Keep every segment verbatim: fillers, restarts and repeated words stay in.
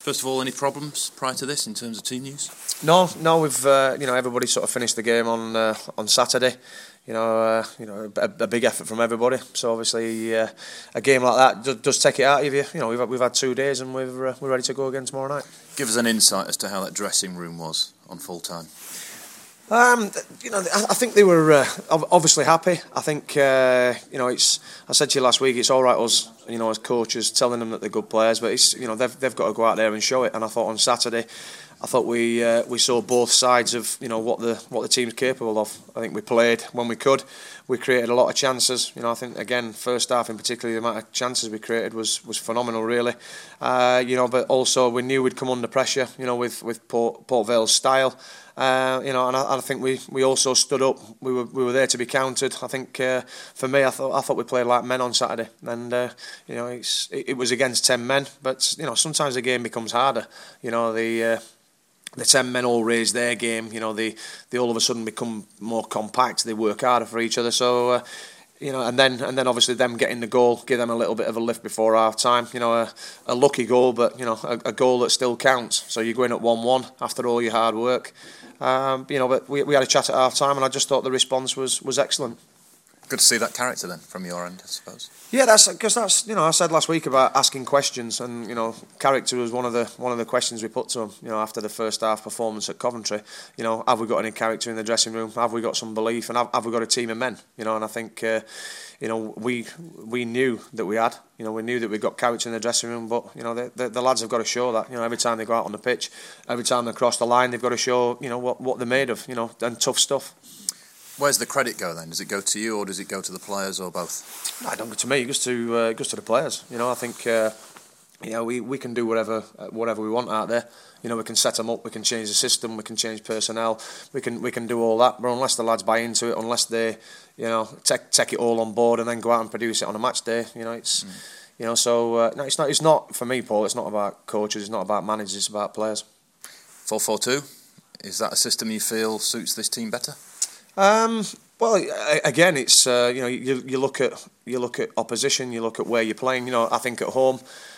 First of all, any problems prior to this in terms of team news? No, no. We've uh, you know everybody sort of finished the game on uh, on Saturday. You know, uh, you know a, a big effort from everybody. So obviously uh, a game like that does, does take it out of you. You know, we've we've had two days and we're uh, we're ready to go again tomorrow night. Give us an insight as to how that dressing room was on full time. Um, you know, I think they were uh, obviously happy. I think uh, you know, it's. I said to you last week, it's all right us, you know, as coaches telling them that they're good players, but it's, you know, they've they've got to go out there and show it. And I thought on Saturday, I thought we uh, we saw both sides of, you know, what the what the team's capable of. I think we played when we could. We created a lot of chances. You know, I think again, first half in particular, the amount of chances we created was was phenomenal, really. Uh, you know, but also we knew we'd come under pressure. You know, with with Port, Port Vale's style. Uh, you know, and I, I think we, we also stood up. We were we were there to be counted. I think uh, for me, I thought I thought we played like men on Saturday, and uh, you know, it's it, it was against ten men. But you know, sometimes the game becomes harder. You know, the uh, the ten men all raise their game. You know, they they all of a sudden become more compact. They work harder for each other. So. Uh, You know, and then and then obviously them getting the goal, give them a little bit of a lift before half time. You know, a, a lucky goal, but you know, a, a goal that still counts. So you're going at one one after all your hard work. Um, you know, but we we had a chat at half time, and I just thought the response was was excellent. Good to see that character then from your end, I suppose. Yeah, that's because that's you know I said last week about asking questions, and you know character was one of the one of the questions we put to him. You know, after the first half performance at Coventry, you know, have we got any character in the dressing room? Have we got some belief? And have, have we got a team of men? You know, and I think uh, you know we we knew that we had. You know, we knew that we got character in the dressing room, but you know the, the the lads have got to show that. You know, every time they go out on the pitch, every time they cross the line, they've got to show you know what what they're made of. You know, and tough stuff. Where's the credit go then? Does it go to you or does it go to the players or both? No, it don't go to me. It goes to uh, it goes to the players. You know, I think uh, you know we, we can do whatever uh, whatever we want out there. You know, we can set them up, we can change the system, we can change personnel, we can we can do all that. But unless the lads buy into it, unless they you know take take it all on board and then go out and produce it on a match day, you know, it's mm. you know so uh, no, it's not it's not for me, Paul. It's not about coaches. It's not about managers. It's about players. four four two, is that a system you feel suits this team better? Um, well, again, it's uh, you know you you look at you look at opposition, you look at where you're playing. You know, I think at home,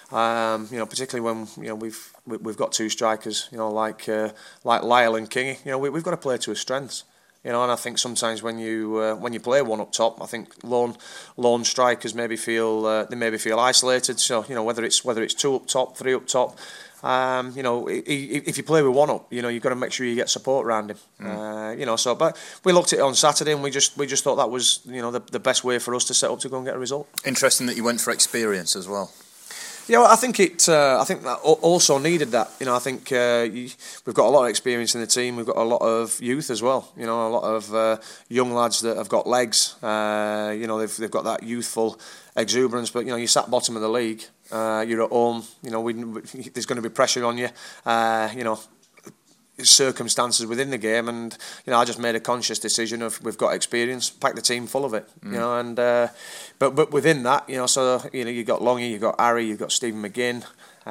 um, you know, particularly when you know we've we've got two strikers, you know, like uh, like Lyle and Kingy. You know, we, we've got to play to his strengths. You know, and I think sometimes when you uh, when you play one up top, I think lone lone strikers maybe feel uh, they maybe feel isolated. So you know, whether it's whether it's two up top, three up top. Um, you know, if you play with one up, you know, you've got to make sure you get support around him. Mm. Uh, you know, so but we looked at it on Saturday and we just we just thought that was you know the, the best way for us to set up to go and get a result. Interesting that you went for experience as well. Yeah, well, I think it. Uh, I think that also needed that. You know, I think uh, you, we've got a lot of experience in the team. We've got a lot of youth as well. You know, a lot of uh, young lads that have got legs. Uh, you know, they've they've got that youthful exuberance. But you know, you sat bottom of the league. Uh, you're at home. You know, we, there's going to be pressure on you. Uh, you know. Circumstances within the game, and you know, I just made a conscious decision of we've got experience, pack the team full of it, mm. you know, and uh, but but within that, you know, so you know, you got Longy, you got Harry, you got Stephen McGinn,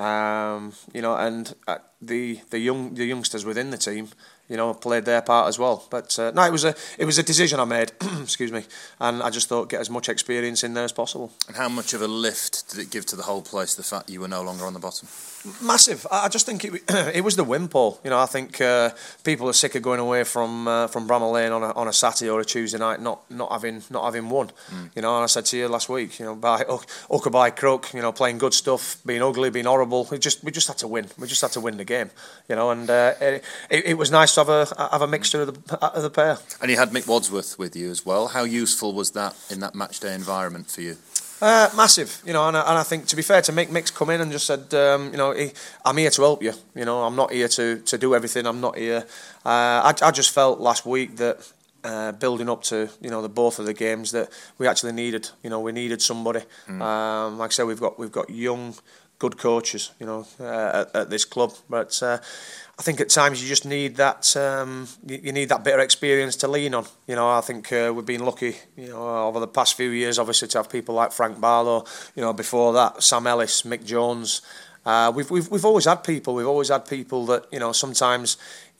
um, you know, and uh, the the young the youngsters within the team, you know, played their part as well. But uh, no, it was a it was a decision I made, excuse me, and I just thought get as much experience in there as possible. And how much of a lift did it give to the whole place the fact you were no longer on the bottom? Massive. I just think it it was the win, Paul. You know, I think uh, people are sick of going away from uh, from Bramall Lane on a on a Saturday or a Tuesday night, not not having not having won. Mm. You know, and I said to you last week, you know, by hook, hook or by crook, you know, playing good stuff, being ugly, being horrible. We just we just had to win. We just had to win the game. You know, and uh, it, it was nice to have a have a mixture of the of the pair. And you had Mick Wadsworth with you as well. How useful was that in that match day environment for you? Uh, massive, you know, and I, and I think to be fair to Mick, Mick's come in and just said, um, you know, he, I'm here to help you. You know, I'm not here to, to do everything. I'm not here. Uh, I, I just felt last week that uh, building up to you know the both of the games that we actually needed. You know, we needed somebody. Mm. Um, like I said, we've got we've got young, good coaches. You know, uh, at, at this club, but. Uh, I think at times you just need that. Um, you, you need that bit of experience to lean on. You know, I think uh, we've been lucky. You know, over the past few years, obviously, to have people like Frank Barlow. You know, before that, Sam Ellis, Mick Jones. Uh, we've we've we've always had people. We've always had people that you know sometimes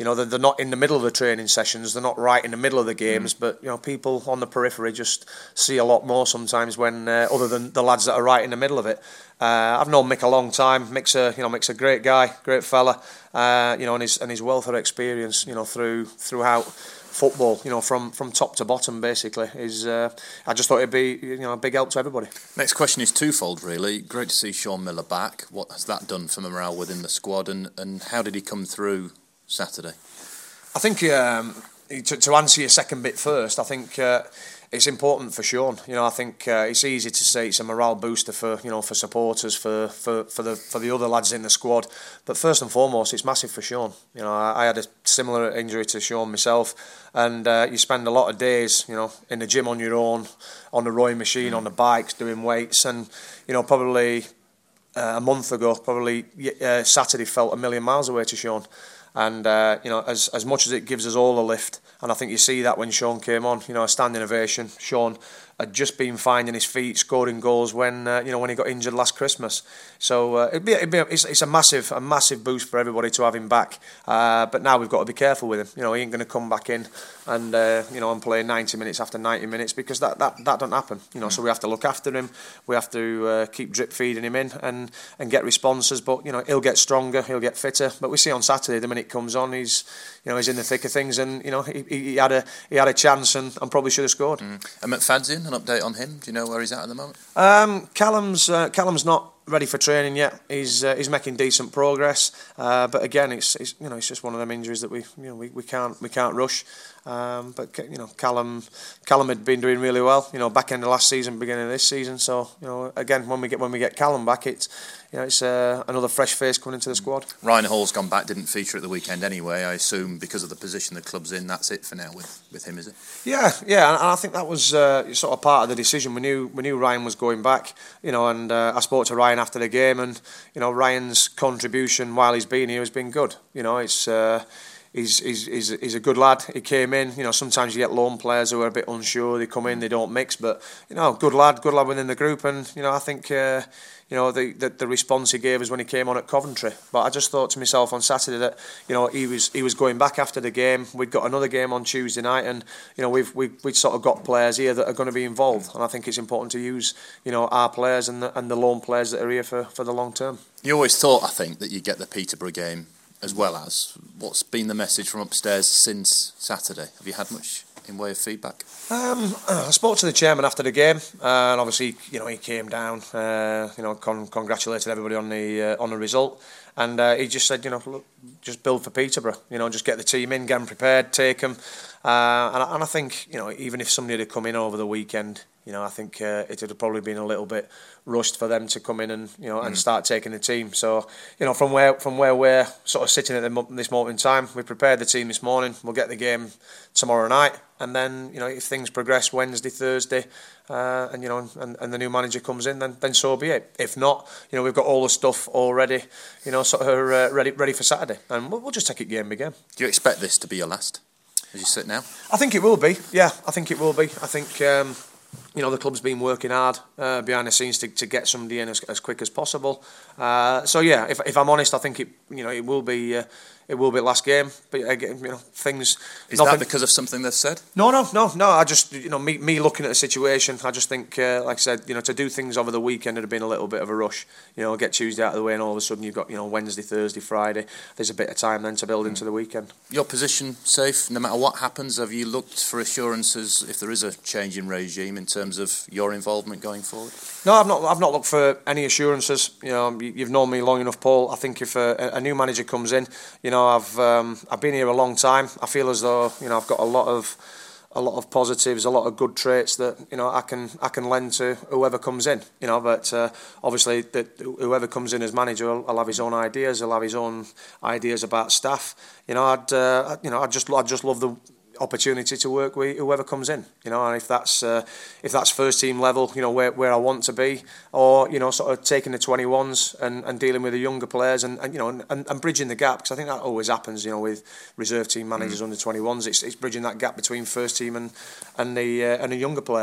you know, they're, they're not in the middle of the training sessions, they're not right in the middle of the games, mm. but you know, people on the periphery just see a lot more sometimes when uh, other than the lads that are right in the middle of it. Uh, I've known Mick a long time. Mick's a you know Mick's a great guy, great fella, uh, you know, and his and his wealth of experience, you know, through throughout football, you know, from, from top to bottom, basically, is. Uh, I just thought it'd be, you know, a big help to everybody. Next question is twofold, really. Great to see Shaun Miller back. What has that done for morale within the squad, and, and how did he come through Saturday? I think um, to, to answer your second bit first, I think. Uh, It's important for Shaun. You know, I think uh, it's easy to say it's a morale booster for you know for supporters, for, for, for the for the other lads in the squad. But first and foremost, it's massive for Shaun. You know, I, I had a similar injury to Shaun myself, and uh, you spend a lot of days, you know, in the gym on your own, on the rowing machine, on the bikes, doing weights, and you know, probably uh, a month ago, probably uh, Saturday felt a million miles away to Shaun. And uh, you know, as as much as it gives us all a lift, and I think you see that when Shaun came on, you know, a standing ovation. Shaun had just been finding his feet, scoring goals when uh, you know when he got injured last Christmas. So uh, it'd be, it'd be a, it's, it's a massive a massive boost for everybody to have him back. Uh, but now we've got to be careful with him. You know, he ain't going to come back in and uh, you know and play ninety minutes after ninety minutes, because that that that don't happen. You know, so we have to look after him. We have to uh, keep drip feeding him in and and get responses. But you know, he'll get stronger, he'll get fitter. But we see on Saturday, the minute it comes on, he's you know he's in the thick of things, and you know he, he had a he had a chance and, and probably should have scored. Mm. And McFadzean, an update on him? Do you know where he's at at the moment? Um, Callum's uh, Callum's not ready for training yet. He's uh, he's making decent progress, uh, but again, it's, it's you know it's just one of them injuries that we you know we, we can't we can't rush. Um, but you know Callum Callum had been doing really well. You know back end of last season, beginning of this season. So you know again when we get when we get Callum back, it's you know it's uh, another fresh face coming into the squad. Ryan Hall's gone back, didn't feature at the weekend anyway. I assume because of the position the club's in, that's it for now with, with him, is it? Yeah, yeah, and I think that was uh, sort of part of the decision. We knew we knew Ryan was going back, you know, and uh, I spoke to Ryan after the game, and you know Ryan's contribution while he's been here has been good. You know, it's. Uh, He's, he's, he's, he's a good lad. He came in, you know, sometimes you get loan players who are a bit unsure, they come in, they don't mix, but, you know, good lad, good lad within the group, and, you know, I think, uh, you know, the, the the response he gave us when he came on at Coventry. But I just thought to myself on Saturday that, you know, he was he was going back after the game. We'd got another game on Tuesday night, and, you know, we've, we've, we've sort of got players here that are going to be involved, and I think it's important to use, you know, our players and the, and the loan players that are here for, for the long term. You always thought, I think, that you'd get the Peterborough game as well as. What's been the message from upstairs since Saturday? Have you had much in way of feedback? Um, I spoke to the chairman after the game, uh, and obviously, you know, he came down, uh, you know, con- congratulated everybody on the uh, on the result, and uh, he just said, you know, look, just build for Peterborough, you know, just get the team in, get them prepared, take them, uh, and, and I think, you know, even if somebody had come in over the weekend, you know, I think uh, it would have probably been a little bit rushed for them to come in and you know and mm. start taking the team. So you know, from where from where we're sort of sitting at the, this moment in time, we prepared the team this morning. We'll get the game tomorrow night, and then you know if things progress Wednesday, Thursday, uh, and you know and, and the new manager comes in, then then so be it. If not, you know we've got all the stuff already, you know, sort of uh, ready ready for Saturday, and we'll, we'll just take it game by game. Do you expect this to be your last as you sit now? I think it will be. Yeah, I think it will be. I think. Um, You know the club's been working hard uh, behind the scenes to, to get somebody in as, as quick as possible. Uh, so yeah, if if I'm honest, I think it you know it will be uh, it will be last game. But again, you know things. Is nothing... that because of something they've said? No, no, no, no. I just you know me me looking at the situation, I just think uh, like I said, you know to do things over the weekend would have been a little bit of a rush. You know, get Tuesday out of the way, and all of a sudden you've got you know Wednesday, Thursday, Friday. There's a bit of time then to build into the weekend. Your position safe, no matter what happens. Have you looked for assurances if there is a change in regime in terms of your involvement going forward? No, I've not. I've not looked for any assurances. You know, you've known me long enough, Paul. I think if a, a new manager comes in, you know, I've um, I've been here a long time. I feel as though you know I've got a lot of a lot of positives, a lot of good traits that you know I can I can lend to whoever comes in. You know, but uh, obviously that whoever comes in as manager will, will have his own ideas. He'll have his own ideas about staff. You know, I'd uh, you know I just I just love the opportunity to work with whoever comes in, you know, and if that's uh, if that's first team level, you know, where, where I want to be, or you know, sort of taking the twenty-ones and, and dealing with the younger players and, and you know and, and bridging the gap, because I think that always happens, you know, with reserve team managers mm. under twenty-ones. It's it's bridging that gap between first team and and the uh, and the younger players.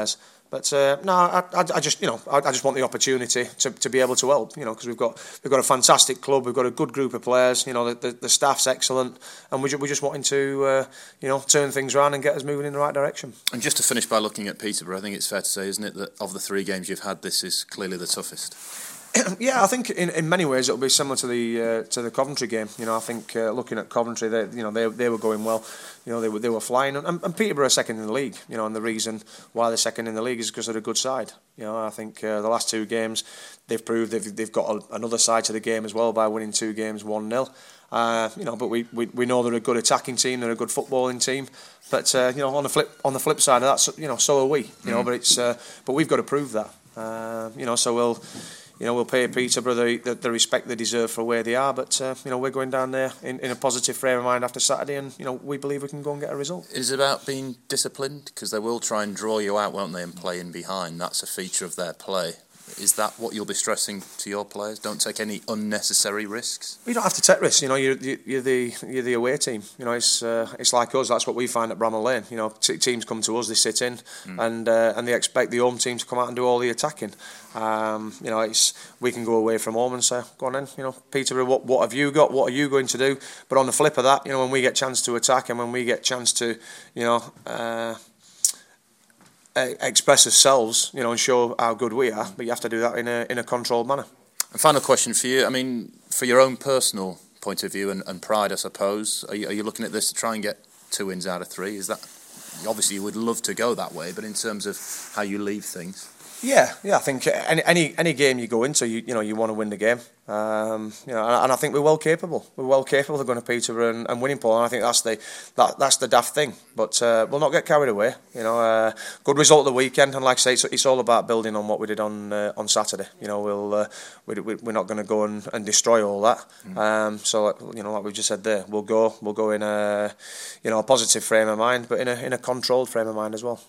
But uh, no, I, I, I just you know I, I just want the opportunity to, to be able to help. You know, because we've got we've got a fantastic club, we've got a good group of players. You know, the the, the staff's excellent, and we're just, we're just wanting to uh, you know turn things around and get us moving in the right direction. And just to finish by looking at Peterborough, I think it's fair to say, isn't it, that of the three games you've had, this is clearly the toughest. Yeah, I think in, in many ways it'll be similar to the uh, to the Coventry game. You know, I think uh, looking at Coventry, they you know they they were going well. You know, they were they were flying, and, and Peterborough are second in the league. You know, and the reason why they're second in the league is because they're a good side. You know, I think uh, the last two games they've proved they've they've got a, another side to the game as well by winning two games one nil. Uh, you know, but we, we we know they're a good attacking team, they're a good footballing team. But uh, you know, on the flip on the flip side of that, you know, so are we. You know, mm. but it's uh, but we've got to prove that. Uh, you know, so we'll. You know, we'll pay Peterborough the, the, the respect they deserve for where they are, but uh, you know, we're going down there in, in a positive frame of mind after Saturday, and you know, we believe we can go and get a result. Is it about being disciplined? Because they will try and draw you out, won't they, and play in behind. That's a feature of their play. Is that what you'll be stressing to your players? Don't take any unnecessary risks. You don't have to take risks. You know, you're, you're the you're the away team. You know, it's uh, it's like us. That's what we find at Bramall Lane. You know, t- teams come to us, they sit in, mm. and uh, and they expect the home team to come out and do all the attacking. Um, you know, it's we can go away from home and say, go on then. You know, Peterborough, what what have you got? What are you going to do? But on the flip of that, you know, when we get chance to attack and when we get chance to, you know. Uh, express ourselves, you know, and show how good we are, but you have to do that in a in a controlled manner. And final question for you. I mean, for your own personal point of view and, and pride, I suppose, are you, are you looking at this to try and get two wins out of three? Is that obviously you would love to go that way, but in terms of how you leave things? Yeah, yeah. I think any any any game you go into, you you know, you want to win the game. Um, you know, and I think we're well capable. We're well capable of going to Peterborough and, and winning, Paul. And I think that's the that that's the daft thing. But uh, we'll not get carried away. You know, uh, good result of the weekend, and like I say, it's, it's all about building on what we did on uh, on Saturday. You know, we'll uh, we, we're not going to go and, and destroy all that. Mm. Um, so you know, like we just said there, we'll go we'll go in a you know a positive frame of mind, but in a in a controlled frame of mind as well.